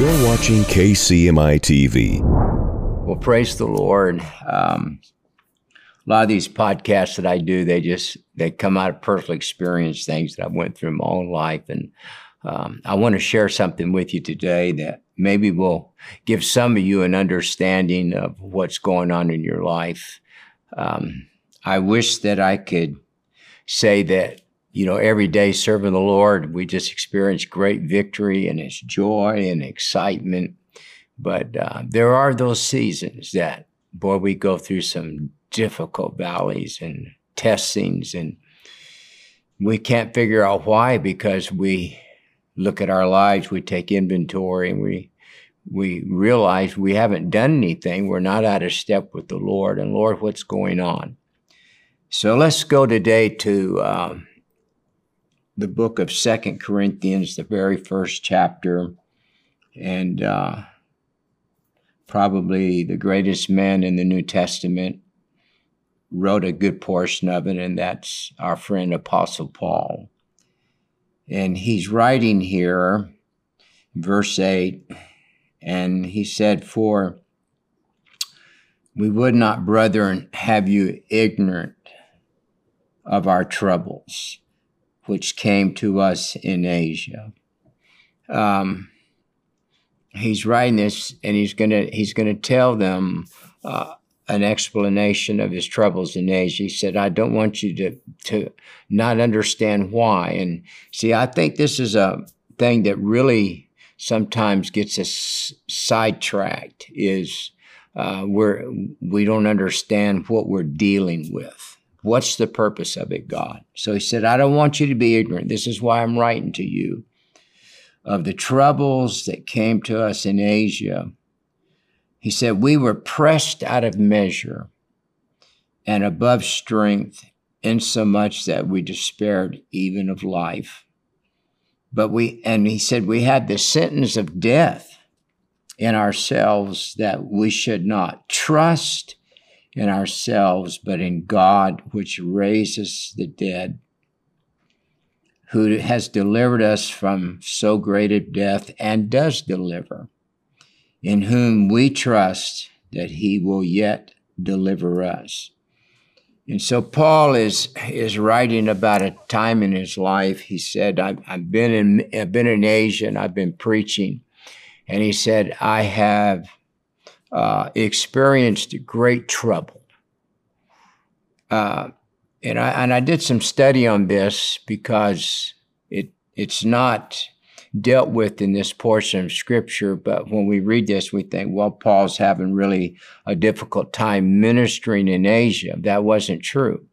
You're watching KCMI TV. Well, praise the Lord. A lot of these podcasts that I do, they come out of personal experience, things that I went through my own life. And I want to share something with you today that maybe will give some of you an understanding of what's going on in your life. I wish that I could say that, every day serving the Lord, we just experience great victory and His joy and excitement. But there are those seasons that, boy, we go through some difficult valleys and testings, and we can't figure out why, because we look at our lives, we take inventory, and we realize we haven't done anything. We're not out of step with the Lord. And Lord, what's going on? So let's go today to the book of 2 Corinthians, the very first chapter, and probably the greatest man in the New Testament wrote a good portion of it, and that's our friend Apostle Paul. And he's writing here, verse 8, and he said, "For we would not, brethren, have you ignorant of our troubles, which came to us in Asia." He's writing this, and he's gonna tell them an explanation of his troubles in Asia. He said, "I don't want you to not understand why." And see, I think this is a thing that really sometimes gets us sidetracked, is we don't understand what we're dealing with. What's the purpose of it, God? So he said, "I don't want you to be ignorant. This is why I'm writing to you, of the troubles that came to us in Asia." He said, "We were pressed out of measure and above strength, insomuch that we despaired even of life. And he said, we had the sentence of death in ourselves, that we should not trust in ourselves, but in God, which raises the dead, who has delivered us from so great a death and does deliver, in whom we trust that He will yet deliver us." And so Paul is writing about a time in his life. He said, I've been in Asia, and I've been preaching. And he said, "I have experienced great trouble." And I did some study on this, because it's not dealt with in this portion of Scripture. But when we read this, we think, well, Paul's having really a difficult time ministering in Asia. That wasn't true.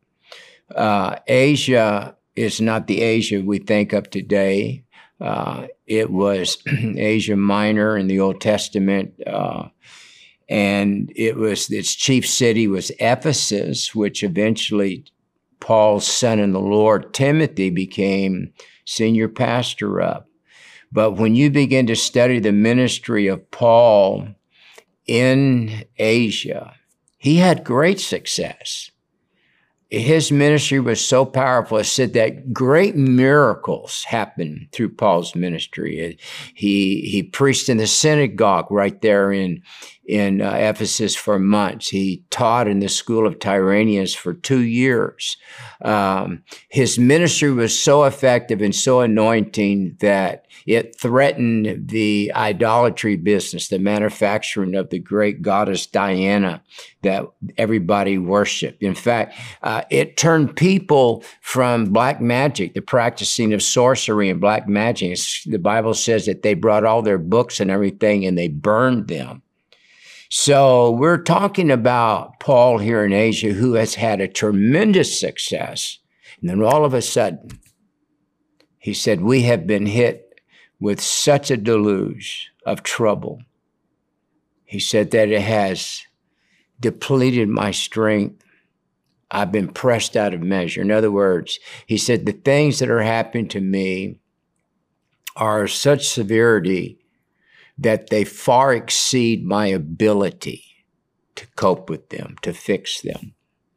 Asia is not the Asia we think of today. It was Asia Minor in the Old Testament, and its chief city was Ephesus, which eventually Paul's son in the Lord, Timothy, became senior pastor of. But when you begin to study the ministry of Paul in Asia, he had great success. His ministry was so powerful. It said that great miracles happened through Paul's ministry. He preached in the synagogue right there in Ephesus for months. He taught in the school of Tyrannus for 2 years. His ministry was so effective and so anointing that it threatened the idolatry business, the manufacturing of the great goddess Diana that everybody worshiped. In fact, it turned people from black magic, the practicing of sorcery and black magic. The Bible says that they brought all their books and everything, and they burned them. So we're talking about Paul here in Asia, who has had a tremendous success. And then all of a sudden, he said, "We have been hit with such a deluge of trouble." He said that it has depleted my strength. I've been pressed out of measure. In other words, he said, the things that are happening to me are such severity that they far exceed my ability to cope with them, to fix them.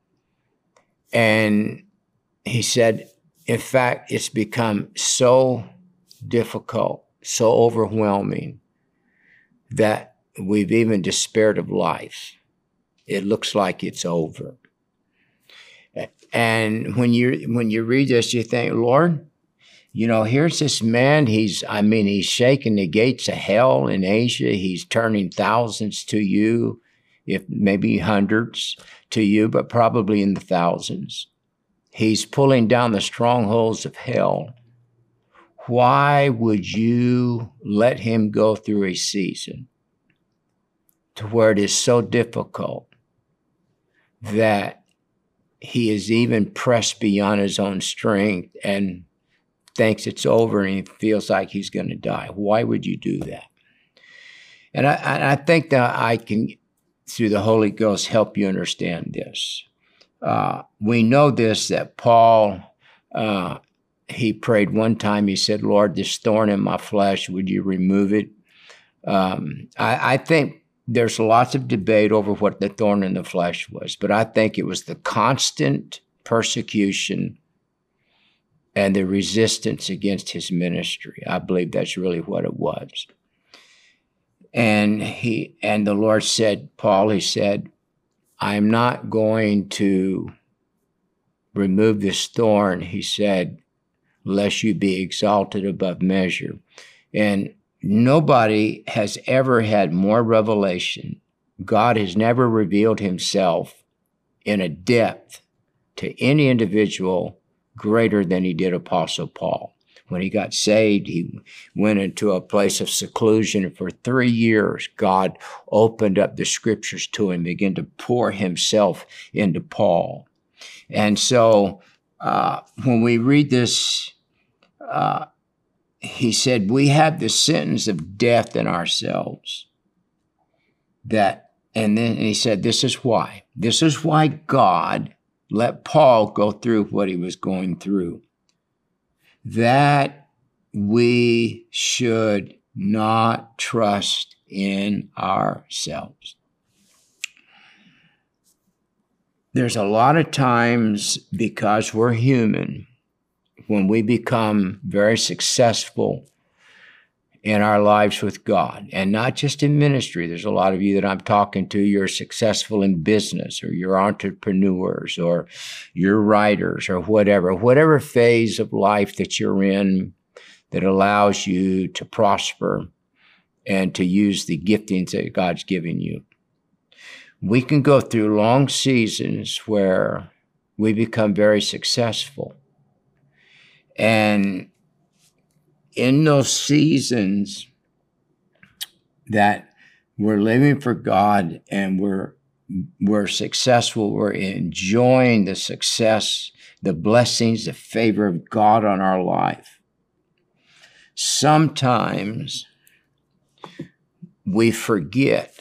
And he said, in fact, it's become so difficult, so overwhelming, that we've even despaired of life. It looks like it's over. And when you read this, you think, Lord, here's this man. He's shaking the gates of hell in Asia. He's turning thousands to you, if maybe hundreds to you, but probably in the thousands. He's pulling down the strongholds of hell. Why would you let him go through a season to where it is so difficult that he is even pressed beyond his own strength and thinks it's over and he feels like he's going to die? Why would you do that? And I think that I can, through the Holy Ghost, help you understand this. We know this, that Paul, he prayed one time, he said, Lord, this thorn in my flesh, would you remove it? I think there's lots of debate over what the thorn in the flesh was, but I think it was the constant persecution and the resistance against his ministry. I believe that's really what it was. And the Lord said, Paul, he said, I'm not going to remove this thorn, he said, lest you be exalted above measure. And nobody has ever had more revelation. God has never revealed himself in a depth to any individual greater than he did Apostle Paul. When he got saved, he went into a place of seclusion. For 3 years, God opened up the scriptures to him, began to pour himself into Paul. And so when we read this, he said, we have the sentence of death in ourselves. And then he said, this is why. This is why God let Paul go through what he was going through. That we should not trust in ourselves. There's a lot of times, because we're human, when we become very successful in our lives with God, and not just in ministry. There's a lot of you that I'm talking to, you're successful in business, or you're entrepreneurs, or you're writers, or whatever phase of life that you're in that allows you to prosper and to use the giftings that God's given you. We can go through long seasons where we become very successful. And in those seasons that we're living for God and we're successful, we're enjoying the success, the blessings, the favor of God on our life. Sometimes we forget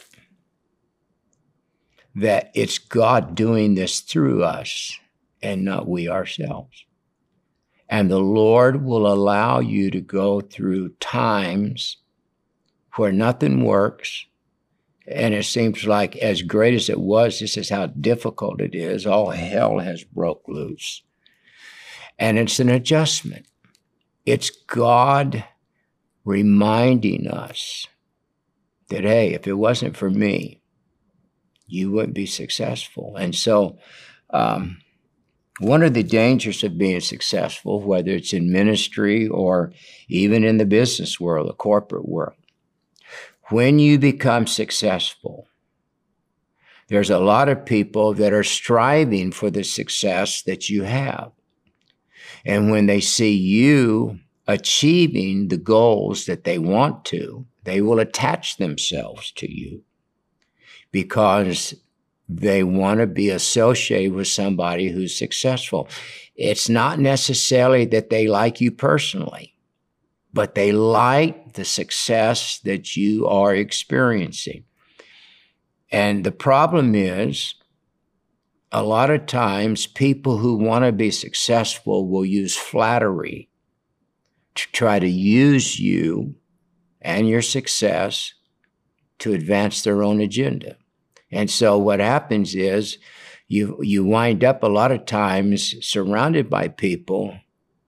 that it's God doing this through us and not we ourselves. And the Lord will allow you to go through times where nothing works. And it seems like, as great as it was, this is how difficult it is. All hell has broke loose. And it's an adjustment. It's God reminding us that, hey, if it wasn't for me, you wouldn't be successful. And so, one of the dangers of being successful, whether it's in ministry or even in the business world, the corporate world, when you become successful, there's a lot of people that are striving for the success that you have. And when they see you achieving the goals that they want to, they will attach themselves to you because they want to be associated with somebody who's successful. It's not necessarily that they like you personally, but they like the success that you are experiencing. And the problem is, a lot of times people who want to be successful will use flattery to try to use you and your success to advance their own agenda. And so what happens is you wind up a lot of times surrounded by people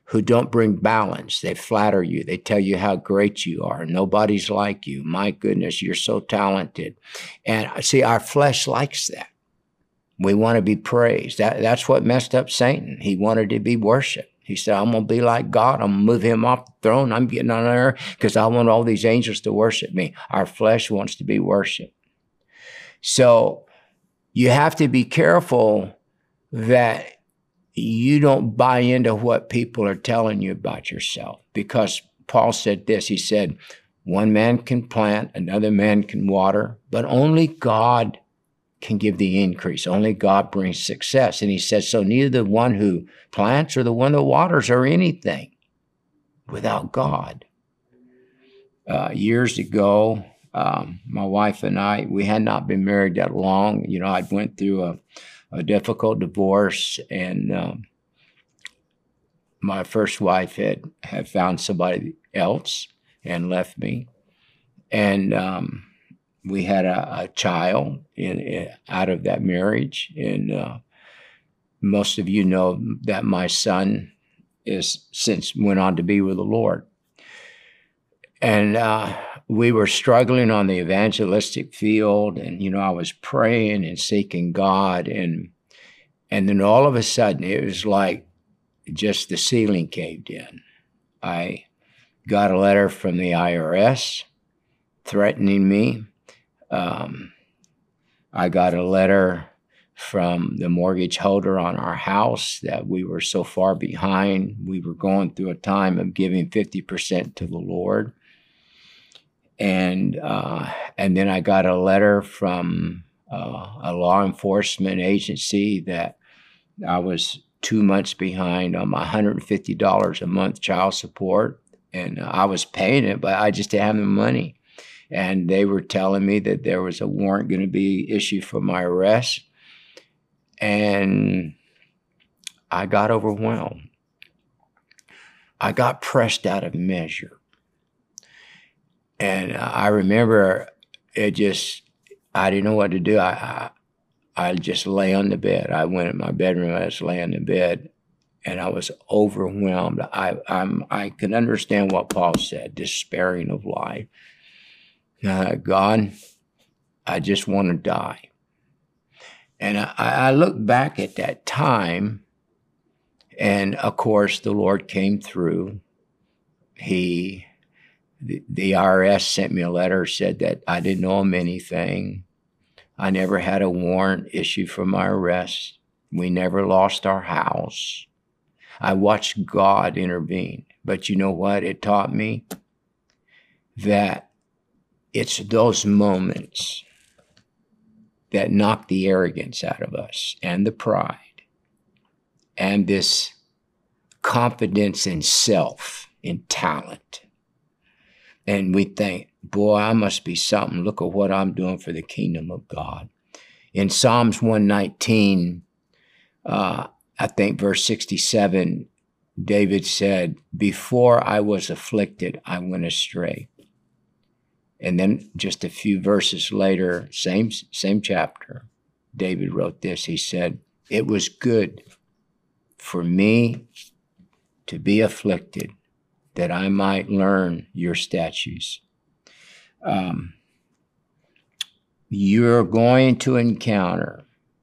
who don't bring balance. They flatter you. They tell you how great you are. Nobody's like you. My goodness, you're so talented. And see, our flesh likes that. We want to be praised. That's what messed up Satan. He wanted to be worshiped. He said, I'm going to be like God. I'm going to move him off the throne. I'm getting on there because I want all these angels to worship me. Our flesh wants to be worshiped. So you have to be careful that you don't buy into what people are telling you about yourself, because Paul said this. He said, one man can plant, another man can water, but only God can give the increase. Only God brings success. And he says, so neither the one who plants or the one that waters are anything without God. Years ago, my wife and I, we had not been married that long. You know, I went through a difficult divorce, and my first wife had found somebody else and left me. And we had a child out of that marriage. And most of you know that my son is since went on to be with the Lord. And we were struggling on the evangelistic field, and, you know, I was praying and seeking God. And then all of a sudden, it was like just the ceiling caved in. I got a letter from the IRS threatening me. I got a letter from the mortgage holder on our house that we were so far behind. We were going through a time of giving 50% to the Lord. And then I got a letter from a law enforcement agency that I was 2 months behind on my $150 a month child support. And I was paying it, but I just didn't have the money. And they were telling me that there was a warrant going to be issued for my arrest. And I got overwhelmed. I got pressed out of measure. And I remember I didn't know what to do. I just lay on the bed. I went in my bedroom, I just lay on the bed, and I was overwhelmed. I can understand what Paul said, despairing of life. God, I just want to die. And I look back at that time, and of course the Lord came through. The IRS sent me a letter, said that I didn't owe him anything. I never had a warrant issued for my arrest. We never lost our house. I watched God intervene. But you know what? It taught me that it's those moments that knock the arrogance out of us and the pride and this confidence in self, in talent. And we think, boy, I must be something. Look at what I'm doing for the kingdom of God. In Psalms 119, I think verse 67, David said, before I was afflicted, I went astray. And then just a few verses later, same chapter, David wrote this. He said, it was good for me to be afflicted, that I might learn your statutes. You're going to encounter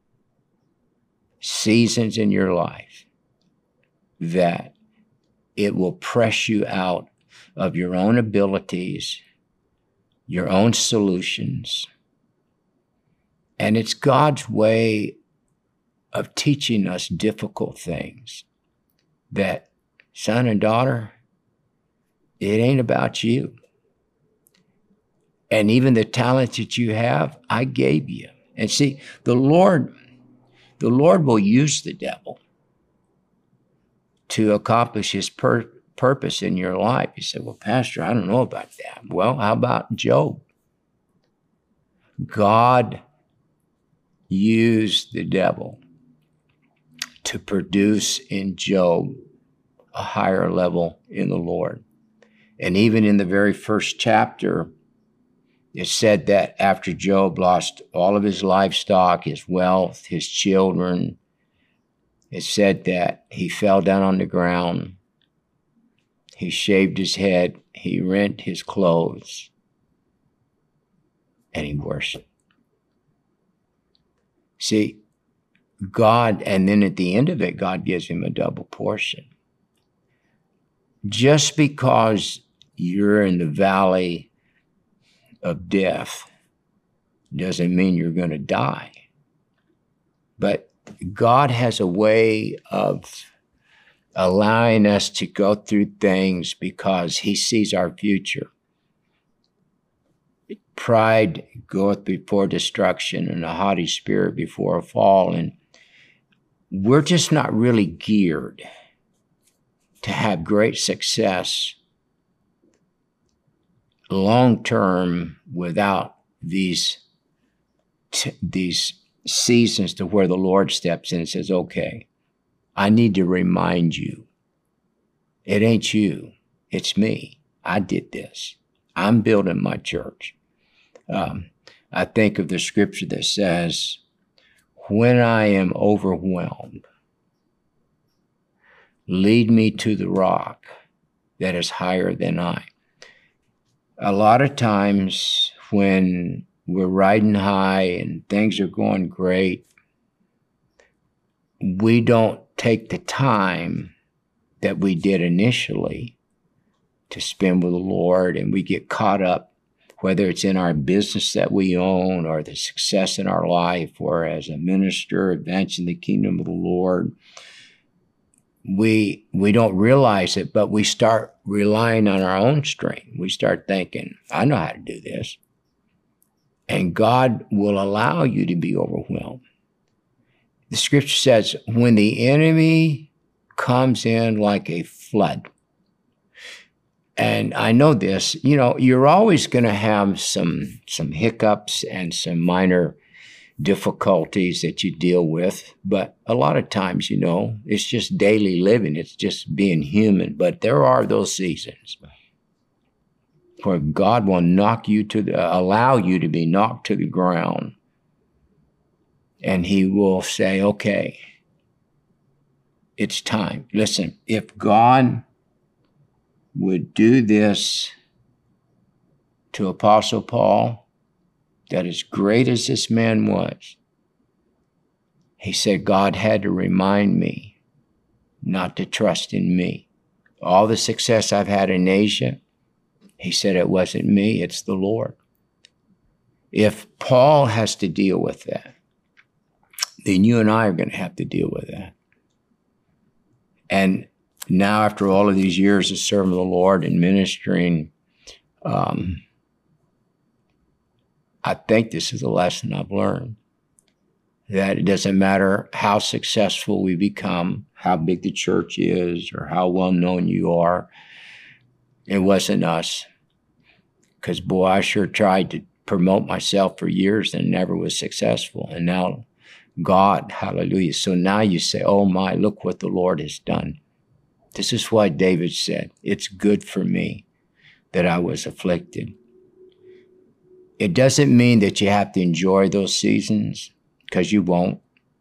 seasons in your life that it will press you out of your own abilities, your own solutions. And it's God's way of teaching us difficult things that, son and daughter, it ain't about you. And even the talent that you have, I gave you. And see, the Lord will use the devil to accomplish his purpose in your life. You say, well, Pastor, I don't know about that. Well, how about Job? God used the devil to produce in Job a higher level in the Lord. And even in the very first chapter, it said that after Job lost all of his livestock, his wealth, his children, it said that he fell down on the ground He shaved his head, he rent his clothes, and he worshiped. See, God, and then at the end of it, God gives him a double portion. Just because you're in the valley of death doesn't mean you're going to die. But God has a way of allowing us to go through things because he sees our future. Pride goeth before destruction, and a haughty spirit before a fall. And we're just not really geared to have great success long term without these seasons to where the Lord steps in and says, okay, I need to remind you, it ain't you, it's me. I did this. I'm building my church. I think of the scripture that says, when I am overwhelmed, lead me to the rock that is higher than I. A lot of times when we're riding high and things are going great, we don't take the time that we did initially to spend with the Lord, and we get caught up, whether it's in our business that we own or the success in our life or as a minister advancing the kingdom of the Lord. We don't realize it, but we start relying on our own strength. We start thinking, I know how to do this. And God will allow you to be overwhelmed. The scripture says, when the enemy comes in like a flood, and I know this, you're always going to have some hiccups and some minor difficulties that you deal with. But a lot of times, it's just daily living. It's just being human. But there are those seasons where God will allow you to be knocked to the ground. And he will say, okay, it's time. Listen, if God would do this to Apostle Paul, that as great as this man was, he said, God had to remind me not to trust in me. All the success I've had in Asia, he said, it wasn't me, it's the Lord. If Paul has to deal with that, then you and I are going to have to deal with that. And now, after all of these years of serving the Lord and ministering, I think this is a lesson I've learned, that it doesn't matter how successful we become, how big the church is, or how well known you are. It wasn't us. Because, boy, I sure tried to promote myself for years and never was successful. And now, God, hallelujah. So now you say, oh my, look what the Lord has done. This is why David said, it's good for me that I was afflicted. It doesn't mean that you have to enjoy those seasons, because you won't.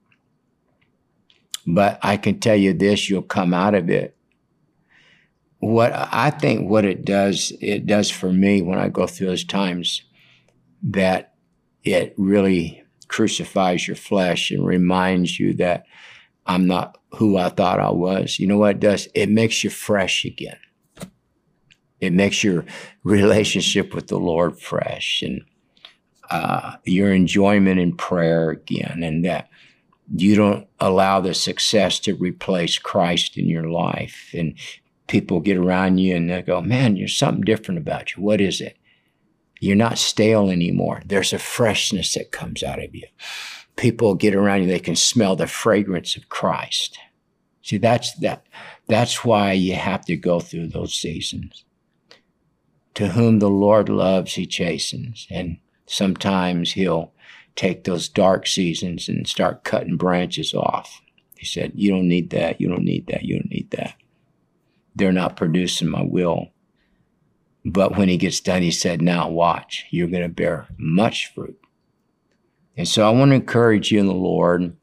But I can tell you this, you'll come out of it. What it does for me when I go through those times, that it really crucifies your flesh and reminds you that I'm not who I thought I was. You know what it does? It makes you fresh again. It makes your relationship with the Lord fresh, and your enjoyment in prayer again, and that you don't allow the success to replace Christ in your life. And people get around you and they go, man, there's something different about you. What is it? You're not stale anymore. There's a freshness that comes out of you. People get around you, they can smell the fragrance of Christ. See, that's why you have to go through those seasons. To whom the Lord loves, he chastens. And sometimes he'll take those dark seasons and start cutting branches off. He said, you don't need that, you don't need that, you don't need that. They're not producing my will. But when he gets done, he said, now watch, you're going to bear much fruit. And so I want to encourage you in the Lord,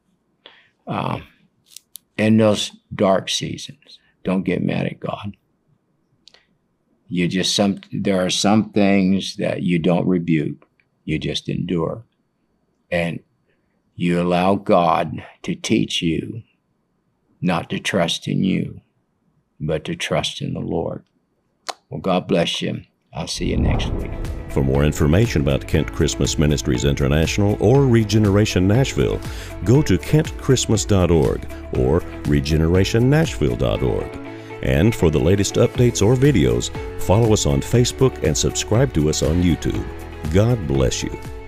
in those dark seasons, don't get mad at God. there are some things that you don't rebuke, you just endure. And you allow God to teach you not to trust in you, but to trust in the Lord. Well, God bless you. I'll see you next week. For more information about Kent Christmas Ministries International or Regeneration Nashville, go to kentchristmas.org or regenerationnashville.org. And for the latest updates or videos, follow us on Facebook and subscribe to us on YouTube. God bless you.